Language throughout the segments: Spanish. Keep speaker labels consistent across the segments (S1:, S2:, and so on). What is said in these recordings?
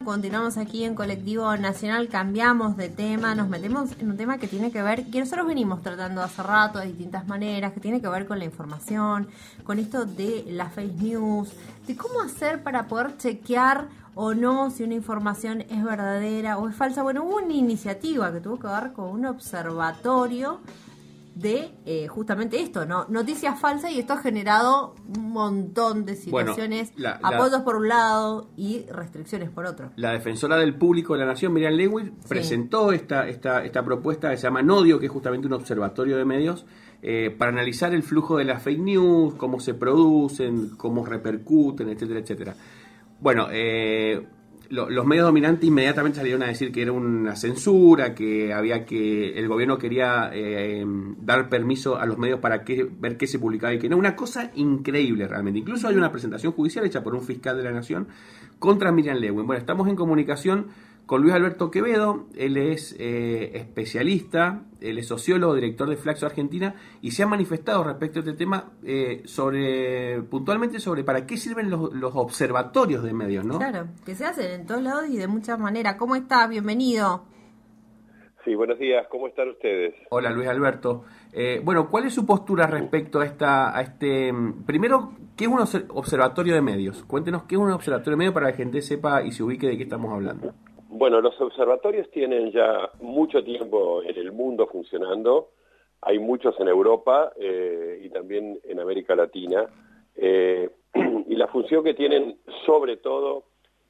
S1: continuamos aquí en Colectivo Nacional, cambiamos de tema, nos metemos en un tema que tiene que ver, que nosotros venimos tratando hace rato de distintas maneras, que tiene que ver con la información, con esto de las fake news, de cómo hacer para poder chequear o no si una información es verdadera o es falsa. Bueno, hubo una iniciativa que tuvo que ver con un observatorio de justamente esto, ¿no? Noticias falsas, y esto ha generado un montón de situaciones, apoyos por un lado y restricciones por otro.
S2: La defensora del público de la Nación, Miriam Lewin, presentó esta propuesta que se llama Nodio, que es justamente un observatorio de medios para analizar el flujo de las fake news, cómo se producen, cómo repercuten, etcétera, etcétera. Bueno, los medios dominantes inmediatamente salieron a decir que era una censura, que el gobierno quería dar permiso a los medios para ver qué se publicaba y qué no. Una cosa increíble realmente. Incluso hay una presentación judicial hecha por un fiscal de la Nación contra Miriam Lewin. Bueno, estamos en comunicación con Luis Alberto Quevedo. Él es especialista, él es sociólogo, director de Flaxo Argentina, y se ha manifestado respecto a este tema puntualmente sobre para qué sirven los observatorios de medios, ¿no?
S1: Claro, que se hacen en todos lados y de muchas maneras. ¿Cómo está? Bienvenido.
S3: Sí, buenos días. ¿Cómo están ustedes?
S2: Hola, Luis Alberto. Bueno, ¿cuál es su postura respecto a este... Primero, ¿qué es un observatorio de medios? Cuéntenos qué es un observatorio de medios para que la gente sepa y se ubique de qué estamos hablando.
S3: Bueno, los observatorios tienen ya mucho tiempo en el mundo funcionando. Hay muchos en Europa y también en América Latina. Y la función que tienen sobre todo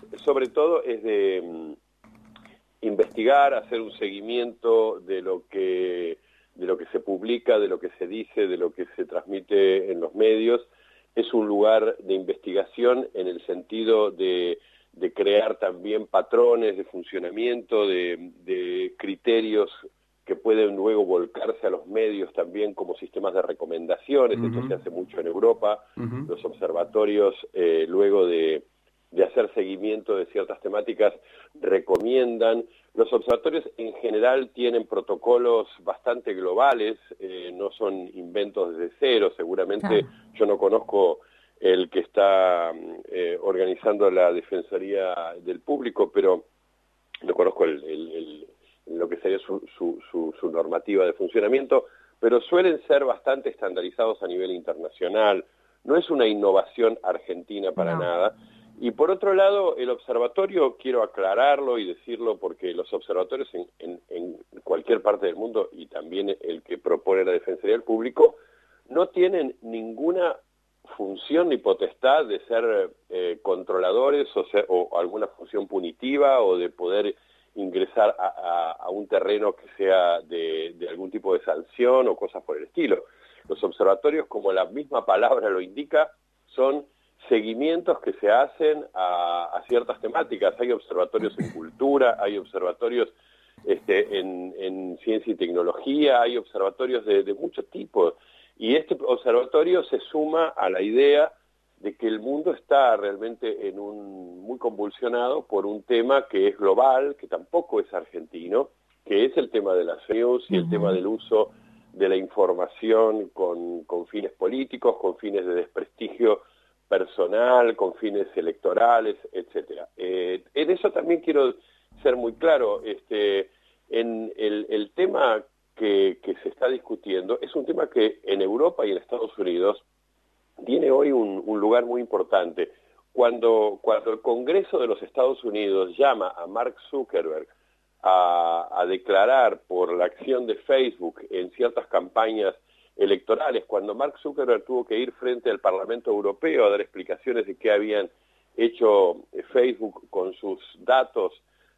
S3: es de investigar, hacer un seguimiento de lo que se publica, de lo que se dice, de lo que se transmite en los medios. Es un lugar de investigación en el sentido de crear también patrones de funcionamiento, de criterios que pueden luego volcarse a los medios también como sistemas de recomendaciones. Uh-huh. Esto se hace mucho en Europa. Uh-huh. Los observatorios, luego de hacer seguimiento de ciertas temáticas, recomiendan. Los observatorios en general tienen protocolos bastante globales, no son inventos desde cero. Seguramente yo no conozco el que está organizando la Defensoría del Público, pero no conozco lo que sería su normativa de funcionamiento, pero suelen ser bastante estandarizados a nivel internacional. No es una innovación argentina para nada. Y por otro lado, el observatorio, quiero aclararlo y decirlo porque los observatorios en cualquier parte del mundo, y también el que propone la Defensoría del Público, no tienen ninguna función ni potestad de ser controladores o alguna función punitiva o de poder ingresar a un terreno que sea de algún tipo de sanción o cosas por el estilo. Los observatorios, como la misma palabra lo indica, son seguimientos que se hacen a ciertas temáticas. Hay observatorios en cultura, hay observatorios en ciencia y tecnología, hay observatorios de muchos tipos. Y este observatorio se suma a la idea de que el mundo está realmente muy convulsionado por un tema que es global, que tampoco es argentino, que es el tema de las news y el tema del uso de la información con fines políticos, con fines de desprestigio personal, con fines electorales, etcétera. En eso también quiero ser muy claro. En el tema que se está discutiendo es un tema que en Europa y en Estados Unidos tiene hoy un lugar muy importante. Cuando el Congreso de los Estados Unidos llama a Mark Zuckerberg a declarar por la acción de Facebook en ciertas campañas electorales, cuando Mark Zuckerberg tuvo que ir frente al Parlamento Europeo a dar explicaciones de qué habían hecho Facebook con sus datos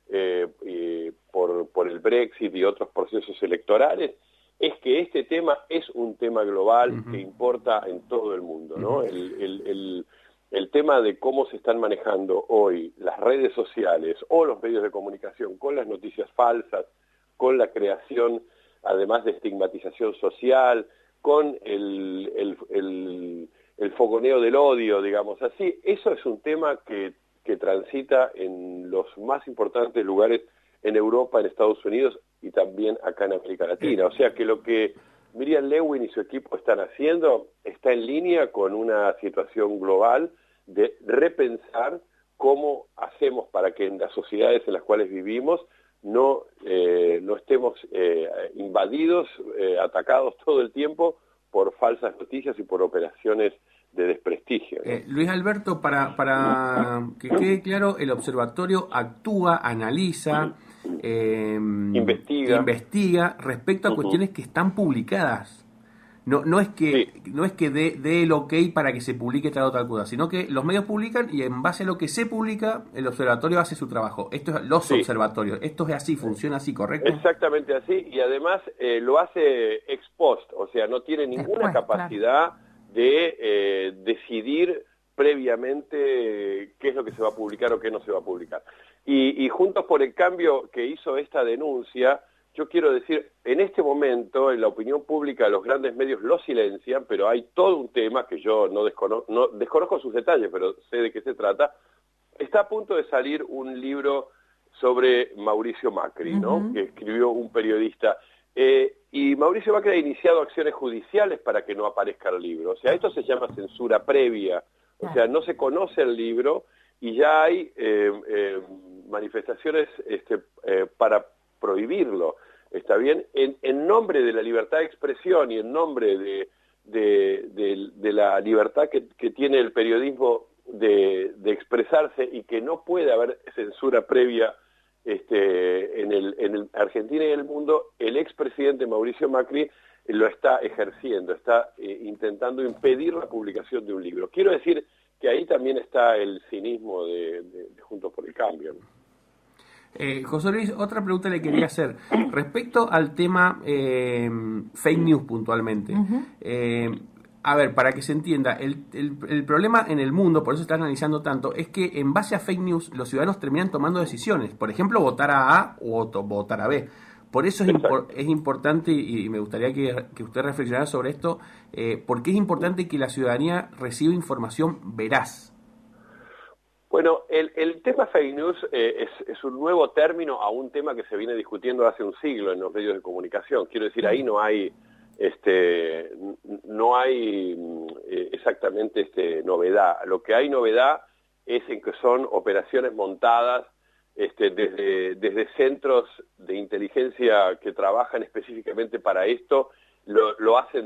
S3: por el Brexit y otros procesos electorales, es que este tema es un tema global que importa en todo el mundo, ¿no? El tema de cómo se están manejando hoy las redes sociales o los medios de comunicación con las noticias falsas, con la creación, además de estigmatización social, con el fogoneo del odio, digamos así, eso es un tema que transita en los más importantes lugares en Europa, en Estados Unidos y también acá en América Latina. O sea que lo que Miriam Lewin y su equipo están haciendo está en línea con una situación global de repensar cómo hacemos para que en las sociedades en las cuales vivimos no estemos invadidos, atacados todo el tiempo por falsas noticias y por operaciones de desprestigio, ¿no?
S2: Luis Alberto, para que quede claro, el observatorio actúa, analiza, investiga respecto a cuestiones que están publicadas. No es que dé el ok para que se publique tal o tal cosa, sino que los medios publican y en base a lo que se publica, el observatorio hace su trabajo. Esto es los observatorios. Esto es así, funciona así, ¿correcto?
S3: Exactamente así, y además lo hace ex post, o sea, no tiene ninguna capacidad de decidir previamente qué es lo que se va a publicar o qué no se va a publicar. Y Juntos por el Cambio, que hizo esta denuncia, yo quiero decir, en este momento, en la opinión pública, los grandes medios lo silencian, pero hay todo un tema que yo no desconozco sus detalles, pero sé de qué se trata. Está a punto de salir un libro sobre Mauricio Macri, ¿no? Que escribió un periodista. Y Mauricio Macri ha iniciado acciones judiciales para que no aparezca el libro. O sea, esto se llama censura previa. O sea, no se conoce el libro y ya hay manifestaciones para prohibirlo, ¿está bien? En nombre de la libertad de expresión y en nombre de la libertad que tiene el periodismo de expresarse y que no puede haber censura previa en Argentina y en el mundo, el expresidente Mauricio Macri lo está ejerciendo, está intentando impedir la publicación de un libro. Quiero decir que ahí también está el cinismo de Juntos por el Cambio, ¿no?
S2: José Luis, otra pregunta le quería hacer respecto al tema fake news puntualmente. A ver, para que se entienda, el problema en el mundo, por eso se está analizando tanto, es que en base a fake news los ciudadanos terminan tomando decisiones. Por ejemplo, votar a A o votar a B. Por eso es importante, y me gustaría que usted reflexionara sobre esto, ¿por qué es importante que la ciudadanía reciba información veraz?
S3: Bueno, el tema fake news es un nuevo término a un tema que se viene discutiendo hace un siglo en los medios de comunicación. Quiero decir, ahí no hay exactamente novedad. Lo que hay novedad es en que son operaciones montadas desde centros de inteligencia que trabajan específicamente para esto, lo hacen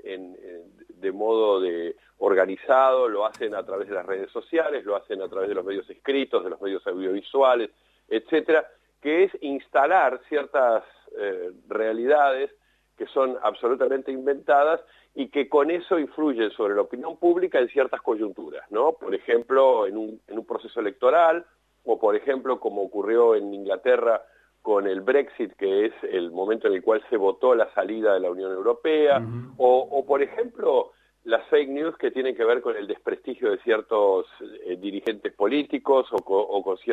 S3: de modo organizado, lo hacen a través de las redes sociales, lo hacen a través de los medios escritos, de los medios audiovisuales, etcétera, que es instalar ciertas realidades que son absolutamente inventadas y que con eso influyen sobre la opinión pública en ciertas coyunturas, ¿no? Por ejemplo, en un proceso electoral, o por ejemplo, como ocurrió en Inglaterra con el Brexit, que es el momento en el cual se votó la salida de la Unión Europea, o por ejemplo, las fake news que tienen que ver con el desprestigio de ciertos dirigentes políticos o con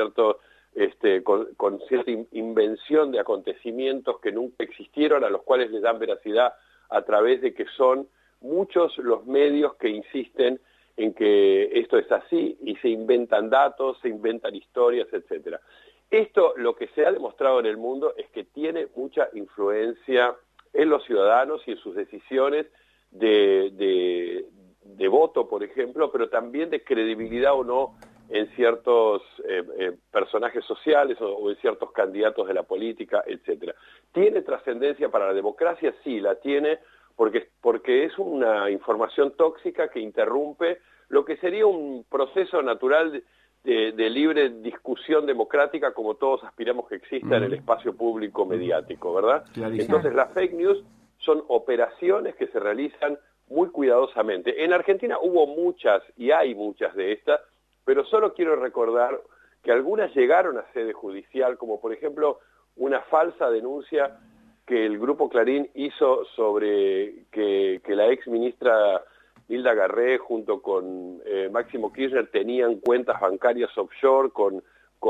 S3: cierta invención de acontecimientos que nunca existieron, a los cuales les dan veracidad a través de que son muchos los medios que insisten en que esto es así y se inventan datos, se inventan historias, etcétera. Esto, lo que se ha demostrado en el mundo es que tiene mucha influencia en los ciudadanos y en sus decisiones de voto, por ejemplo, pero también de credibilidad o no en ciertos personajes sociales o en ciertos candidatos de la política, etcétera. ¿Tiene trascendencia para la democracia? Sí, la tiene, porque es una información tóxica que interrumpe lo que sería un proceso natural de libre discusión democrática, como todos aspiramos que exista en el espacio público mediático, ¿verdad? Clarísimo. Entonces las fake news son operaciones que se realizan muy cuidadosamente. En Argentina hubo muchas y hay muchas de estas, pero solo quiero recordar que algunas llegaron a sede judicial, como por ejemplo una falsa denuncia que el Grupo Clarín hizo sobre que la ex ministra Hilda Garré junto con Máximo Kirchner tenían cuentas bancarias offshore con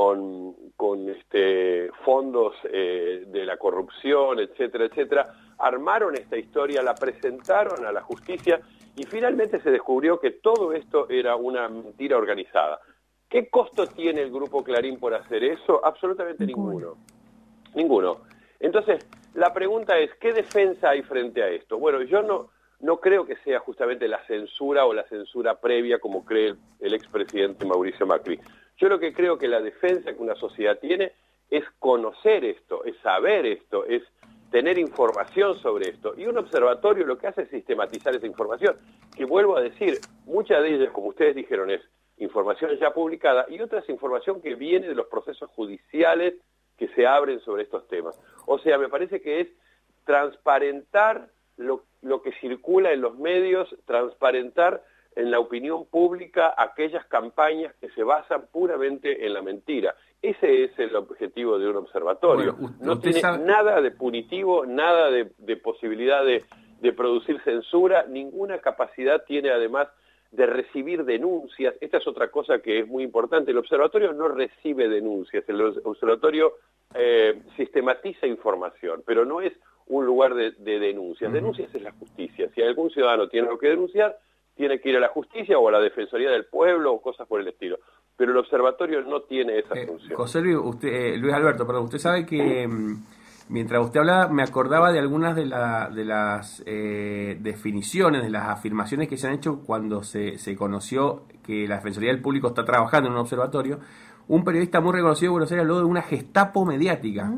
S3: fondos de la corrupción, etcétera, etcétera. Armaron esta historia, la presentaron a la justicia y finalmente se descubrió que todo esto era una mentira organizada. ¿Qué costo tiene el Grupo Clarín por hacer eso? Absolutamente ninguno. Ninguno. Entonces, la pregunta es, ¿qué defensa hay frente a esto? Bueno, yo no creo que sea justamente la censura o la censura previa como cree el expresidente Mauricio Macri. Yo lo que creo que la defensa que una sociedad tiene es conocer esto, es saber esto, es tener información sobre esto. Y un observatorio lo que hace es sistematizar esa información, que vuelvo a decir, muchas de ellas, como ustedes dijeron, es información ya publicada y otra es información que viene de los procesos judiciales que se abren sobre estos temas. O sea, me parece que es transparentar lo que circula en los medios, transparentar en la opinión pública aquellas campañas que se basan puramente en la mentira. Ese es el objetivo de un observatorio.
S2: Bueno,
S3: no tiene nada de punitivo, nada de posibilidad de producir censura, ninguna capacidad tiene además de recibir denuncias. Esta es otra cosa que es muy importante. El observatorio no recibe denuncias, el observatorio sistematiza información, pero no es un lugar de denuncias. Denuncias es la justicia. Si algún ciudadano tiene algo que denunciar, tiene que ir a la justicia o a la Defensoría del Pueblo o cosas por el estilo. Pero el observatorio no tiene esa función.
S2: José Luis, Luis Alberto, perdón, usted sabe que mientras usted hablaba me acordaba de algunas de las definiciones, de las afirmaciones que se han hecho cuando se conoció que la Defensoría del Público está trabajando en un observatorio. Un periodista muy reconocido de Buenos Aires habló de una Gestapo mediática.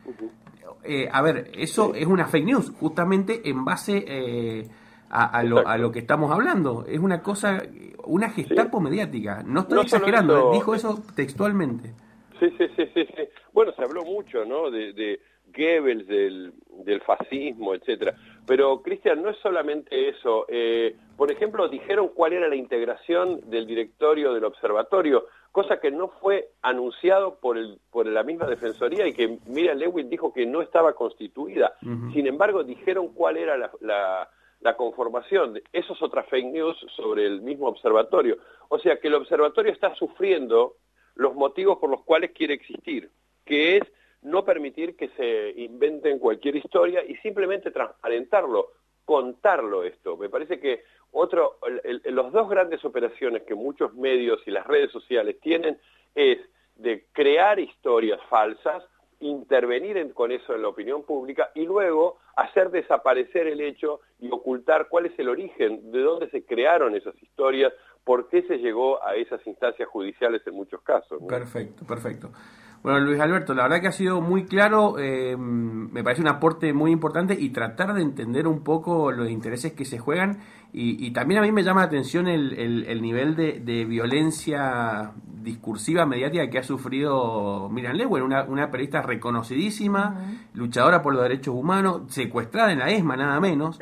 S2: A ver, eso es una fake news, justamente en base a lo que estamos hablando. Es una cosa, una Gestapo mediática. No estoy exagerando, dijo eso textualmente.
S3: Sí. Bueno, se habló mucho, ¿no? De Goebbels, del fascismo, etcétera. Pero, Cristian, no es solamente eso. Por ejemplo, dijeron cuál era la integración del directorio del observatorio, cosa que no fue anunciado por la misma Defensoría y que Miriam Lewin dijo que no estaba constituida. Sin embargo, dijeron cuál era la conformación. Eso es otra fake news sobre el mismo observatorio. O sea que el observatorio está sufriendo los motivos por los cuales quiere existir, que es no permitir que se inventen cualquier historia y simplemente transparentarlo, contarlo esto. Me parece que los dos grandes operaciones que muchos medios y las redes sociales tienen es de crear historias falsas, intervenir con eso en la opinión pública y luego hacer desaparecer el hecho y ocultar cuál es el origen, de dónde se crearon esas historias, por qué se llegó a esas instancias judiciales en muchos casos, ¿no?
S2: Perfecto. Bueno, Luis Alberto, la verdad que ha sido muy claro, me parece un aporte muy importante y tratar de entender un poco los intereses que se juegan y también a mí me llama la atención el nivel de violencia discursiva mediática que ha sufrido Miriam Lewin, una periodista reconocidísima, luchadora por los derechos humanos, secuestrada en la ESMA nada menos.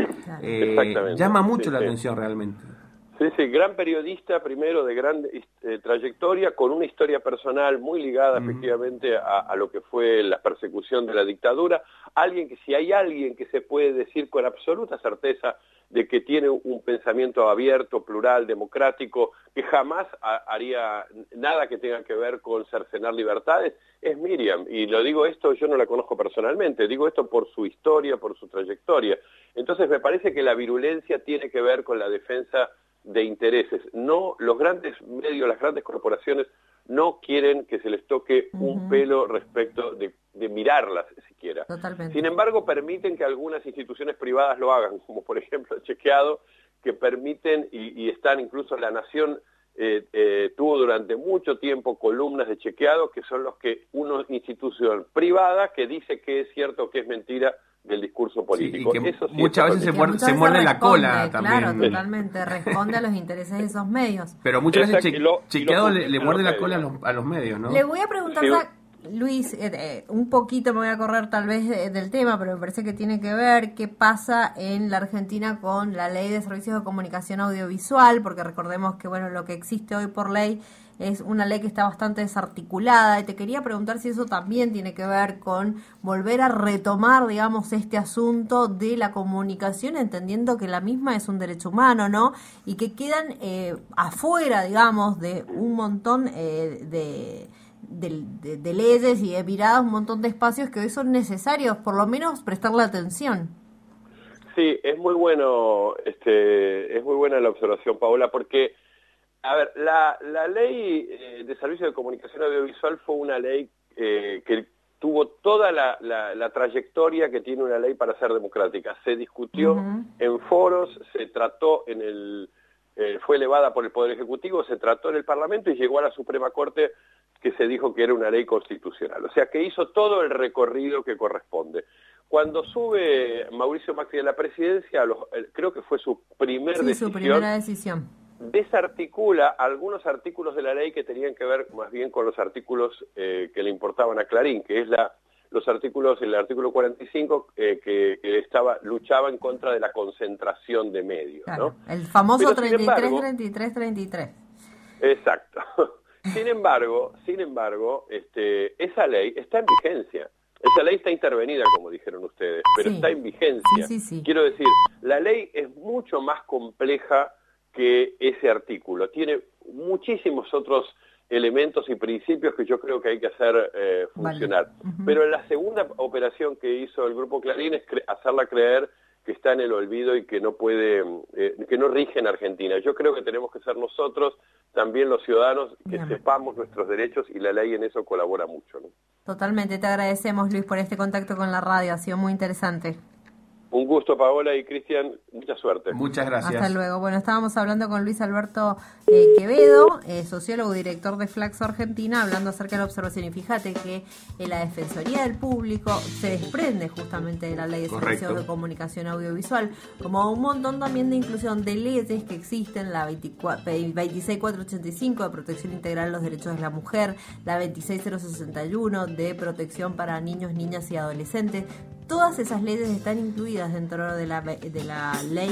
S2: Llama mucho la atención realmente.
S3: Sí, gran periodista, primero de gran trayectoria, con una historia personal muy ligada efectivamente a lo que fue la persecución de la dictadura. Si hay alguien que se puede decir con absoluta certeza de que tiene un pensamiento abierto, plural, democrático, que jamás haría nada que tenga que ver con cercenar libertades, es Miriam. Y lo digo esto, yo no la conozco personalmente, digo esto por su historia, por su trayectoria. Entonces me parece que la virulencia tiene que ver con la defensa de intereses. No, los grandes medios, las grandes corporaciones no quieren que se les toque un pelo respecto de mirarlas siquiera.
S1: Totalmente.
S3: Sin embargo, permiten que algunas instituciones privadas lo hagan, como por ejemplo Chequeado, que permiten y están incluso La Nación tuvo durante mucho tiempo columnas de Chequeado, que son los que una institución privada que dice que es cierto o que es mentira del discurso político.
S2: Sí, y que
S3: eso sí
S2: muchas veces se muerde la cola también.
S1: Claro, totalmente, responde a los intereses de esos medios.
S2: Pero muchas veces Chequeado le muerde la cola a los medios, ¿no?
S1: Le voy a preguntar, Luis, un poquito me voy a correr tal vez del tema, pero me parece que tiene que ver qué pasa en la Argentina con la Ley de Servicios de Comunicación Audiovisual, porque recordemos que bueno, lo que existe hoy por ley es una ley que está bastante desarticulada, y te quería preguntar si eso también tiene que ver con volver a retomar, digamos, este asunto de la comunicación, entendiendo que la misma es un derecho humano, ¿no? Y que quedan afuera, digamos, de un montón de leyes y de miradas, un montón de espacios que hoy son necesarios, por lo menos prestarle atención.
S3: Sí, es muy bueno, es muy buena la observación, Paola, porque a ver, la ley de servicios de comunicación audiovisual fue una ley que tuvo toda la trayectoria que tiene una ley para ser democrática. Se discutió en foros, se trató en fue elevada por el Poder Ejecutivo, se trató en el Parlamento y llegó a la Suprema Corte, que se dijo que era una ley constitucional. O sea que hizo todo el recorrido que corresponde. Cuando sube Mauricio Macri a la presidencia, creo que fue su primera decisión, desarticula algunos artículos de la ley que tenían que ver más bien con los artículos que le importaban a Clarín, que es el artículo 45 que luchaba en contra de la concentración de medios,
S1: claro,
S3: ¿no?
S1: El famoso 33-33-33.
S3: Exacto. Sin embargo, esa ley está en vigencia. Esa ley está intervenida, como dijeron ustedes, pero está en vigencia.
S1: Sí.
S3: Quiero decir, la ley es mucho más compleja que ese artículo. Tiene muchísimos otros elementos y principios que yo creo que hay que hacer funcionar.
S1: Vale. Uh-huh.
S3: Pero la segunda operación que hizo el Grupo Clarín es hacerla creer que está en el olvido y que no puede, que no rige en Argentina. Yo creo que tenemos que ser nosotros, también los ciudadanos, que sepamos nuestros derechos, y la ley en eso colabora mucho, ¿no?
S1: Totalmente, te agradecemos, Luis, por este contacto con la radio, ha sido muy interesante.
S3: Un gusto, Paola y Cristian, mucha suerte.
S2: Muchas gracias.
S1: Hasta luego. Bueno, estábamos hablando con Luis Alberto Quevedo, sociólogo, director de Flaxo Argentina, hablando acerca de la observación. Y fíjate que la Defensoría del Público se desprende justamente de la Ley de Servicios de Comunicación Audiovisual, como un montón también de inclusión de leyes que existen, la 26485 de protección integral de los derechos de la mujer, la 26061 de protección para niños, niñas y adolescentes. Todas esas leyes están incluidas dentro de la ley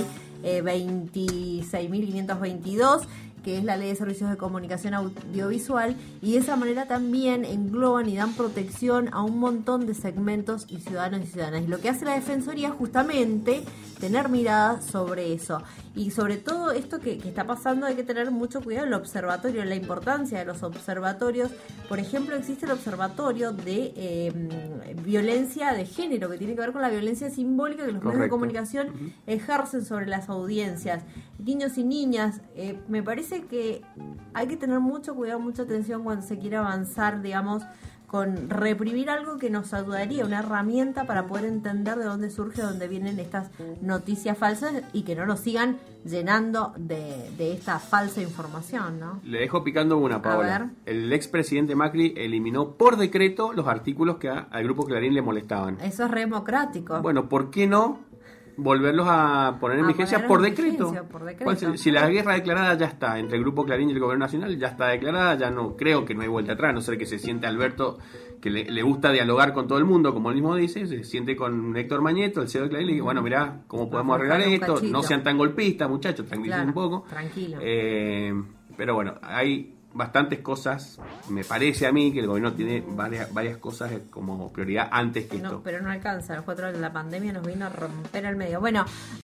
S1: 26.522, que es la Ley de Servicios de Comunicación Audiovisual, y de esa manera también engloban y dan protección a un montón de segmentos y ciudadanos y ciudadanas. Y lo que hace la Defensoría es justamente tener mirada sobre eso. Y sobre todo esto que está pasando, hay que tener mucho cuidado en el observatorio, la importancia de los observatorios. Por ejemplo, existe el observatorio de violencia de género, que tiene que ver con la violencia simbólica que los medios de comunicación ejercen sobre las audiencias. Niños y niñas, me parece que hay que tener mucho cuidado, mucha atención cuando se quiere avanzar, digamos, con reprimir algo que nos ayudaría, una herramienta para poder entender de dónde surge, de dónde vienen estas noticias falsas y que no nos sigan llenando de esta falsa información, ¿no?
S2: Le dejo picando una, Paola. El expresidente Macri eliminó por decreto los artículos que al Grupo Clarín le molestaban.
S1: Eso es re democrático.
S2: Bueno, ¿por qué no volverlos a poner en vigencia por decreto? Si la guerra declarada ya está entre el Grupo Clarín y el Gobierno Nacional, ya está declarada, ya no creo que no hay vuelta atrás, a no ser que se siente Alberto, que le gusta dialogar con todo el mundo, como él mismo dice, se siente con Héctor Mañeto, el CEO de Clarín, y dice, bueno, mirá, ¿cómo podemos arreglar esto? No sean tan golpistas, muchachos, tranquilicen un poco.
S1: Tranquilo.
S2: Pero bueno, hay bastantes cosas, me parece a mí que el gobierno tiene varias cosas como prioridad antes que esto.
S1: Pero no alcanza, los 4 años de la pandemia nos vino a romper al medio. Bueno,